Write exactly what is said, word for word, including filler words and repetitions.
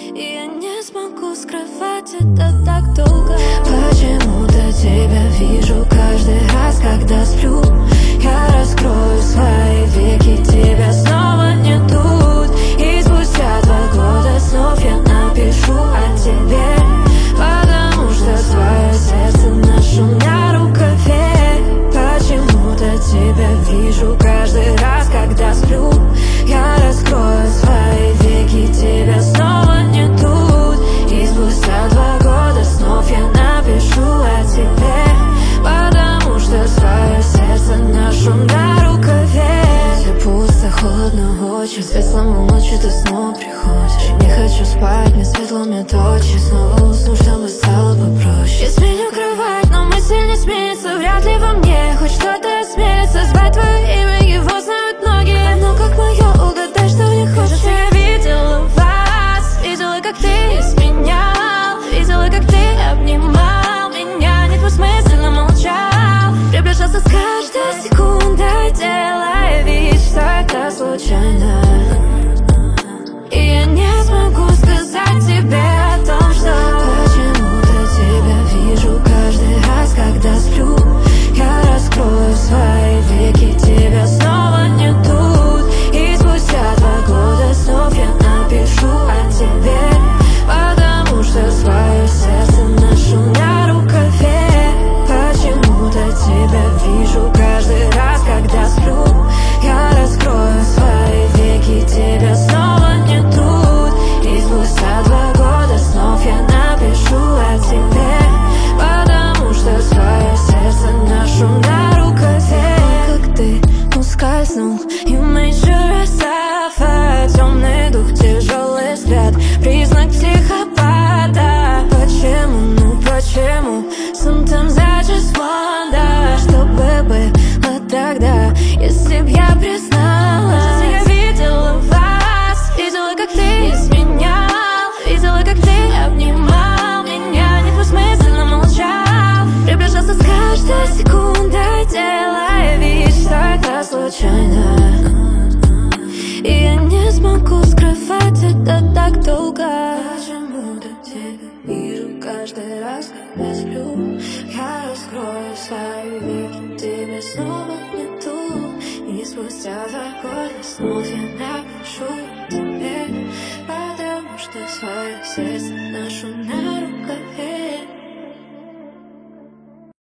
И я не смогу скрывать это так долго. Почему-то тебя вижу каждый раз, когда сплю. Я раскрою свои веки, тебя снова не тут. И спустя два года снов я напишу о тебе, потому что свое сердце ношу на рукаве. Почему-то тебя вижу каждый раз, когда сплю. Я раскрою свои веки, тебя снова не тут. И спустя два года снов я напишу о тебе, потому что свое сердце ношу на рукаве. Все пусто, холодно, очень светлому ночью ты снова приходишь. Не хочу спать, мне светло, мне точно. Снова усну, чтобы стало попроще. Я сменю кровать, но мысль не сменится. Вряд ли во мне хоть что-то осмелится звать твое имя, его знают многие. Но как мое, угадай, что мне хочется. Я видела вас, видела, как ты изменял, видела, как ты обнимал меня. Не двусмысленно молчал, приближался с каждой секундой, делая вид, что это случайно. И я не смогу сказать тебе о том, что почему-то тебя вижу каждый раз, когда сплю. Я раскрою свои веки, тебя снова не тут. И спустя два года снов я напишу о тебе, потому что свое сердце ношу на рукаве. Почему-то тебя вижу каждый раз, когда сплю. Я раскрою свои веки, тебя снова не тут. И спустя два года снов я напишу о тебе, потому что свое сердце ношу на рукаве. Как ты ускользнул, you made sure I suffer. Темный дух, тяжелый взгляд, признак психопата. Почему, ну почему? Sometimes I just wonder, что бы было тогда, если б я призналась. Я видела вас, видела, как ты изменял, видела, как ты обнимал меня. Недвусмысленно молчал, приближался с каждой секундой, делая вид, что это случайно. И я не смогу скрывать это так долго. Почему-то тебя вижу каждый раз, когда сплю. Я раскрою свои веки, тебя снова не тут. И спустя два года снова я напишу тебе, потому что свое сердце ношу на